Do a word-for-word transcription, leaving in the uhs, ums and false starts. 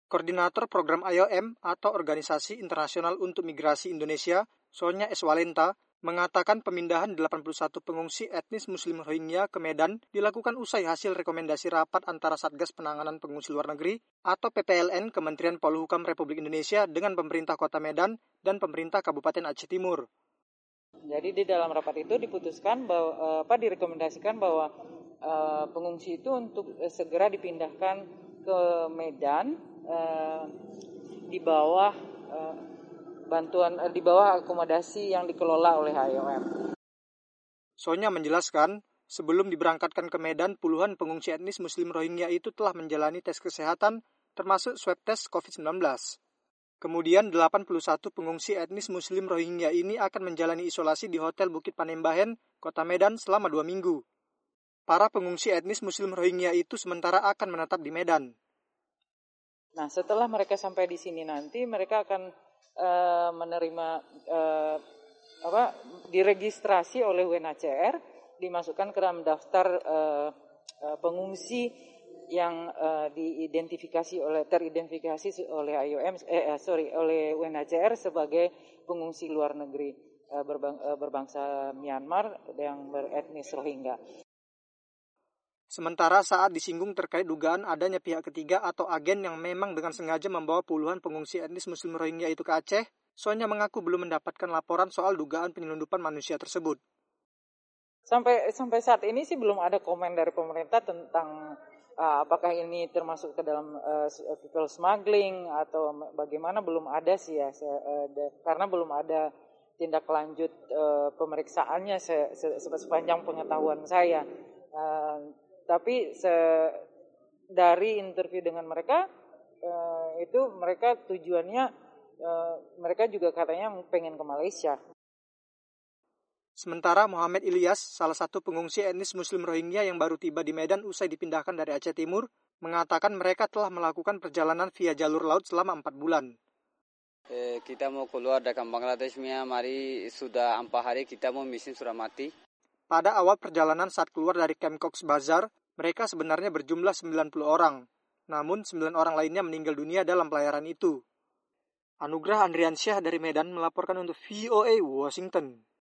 Koordinator Program I O M atau Organisasi Internasional untuk Migrasi Indonesia, Sonya Eswalenta, mengatakan pemindahan delapan puluh satu pengungsi etnis Muslim Rohingya ke Medan dilakukan usai hasil rekomendasi rapat antara Satgas Penanganan Pengungsi Luar Negeri atau P P L N Kementerian Polhukam Republik Indonesia dengan pemerintah Kota Medan dan pemerintah Kabupaten Aceh Timur. Jadi di dalam rapat itu diputuskan bahwa apa direkomendasikan bahwa uh, pengungsi itu untuk uh, segera dipindahkan ke Medan uh, di bawah uh, bantuan uh, di bawah akomodasi yang dikelola oleh I O M. Sonya menjelaskan, sebelum diberangkatkan ke Medan, puluhan pengungsi etnis Muslim Rohingya itu telah menjalani tes kesehatan termasuk swab test covid sembilan belas. Kemudian delapan puluh satu pengungsi etnis Muslim Rohingya ini akan menjalani isolasi di Hotel Bukit Panembahan, Kota Medan selama dua minggu. Para pengungsi etnis Muslim Rohingya itu sementara akan menetap di Medan. Nah, setelah mereka sampai di sini nanti, mereka akan uh, menerima uh, apa diregistrasi oleh U N H C R, dimasukkan ke dalam daftar uh, uh, pengungsi yang uh, diidentifikasi oleh teridentifikasi oleh I O M eh sorry oleh U N H C R sebagai pengungsi luar negeri uh, berbang, uh, berbangsa Myanmar yang beretnis Rohingya. Sementara saat disinggung terkait dugaan adanya pihak ketiga atau agen yang memang dengan sengaja membawa puluhan pengungsi etnis Muslim Rohingya itu ke Aceh, Sonya mengaku belum mendapatkan laporan soal dugaan penyelundupan manusia tersebut. Sampai sampai saat ini sih belum ada komen dari pemerintah tentang Uh, apakah ini termasuk ke dalam uh, people smuggling atau bagaimana, belum ada sih ya, se, uh, de, karena belum ada tindak lanjut uh, pemeriksaannya se, se, sepanjang pengetahuan saya. Uh, tapi se, dari interview dengan mereka uh, itu mereka tujuannya uh, mereka juga katanya pengen ke Malaysia. Sementara Muhammad Ilyas, salah satu pengungsi etnis Muslim Rohingya yang baru tiba di Medan usai dipindahkan dari Aceh Timur, mengatakan mereka telah melakukan perjalanan via jalur laut selama empat bulan. Eh, kita mau keluar dari Bangladesh, mari sudah empat hari kita mau misi sudah mati. Pada awal perjalanan saat keluar dari Camp Cox's Bazar, mereka sebenarnya berjumlah sembilan puluh orang. Namun sembilan orang lainnya meninggal dunia dalam pelayaran itu. Anugrah Andriansyah dari Medan melaporkan untuk V O A Washington.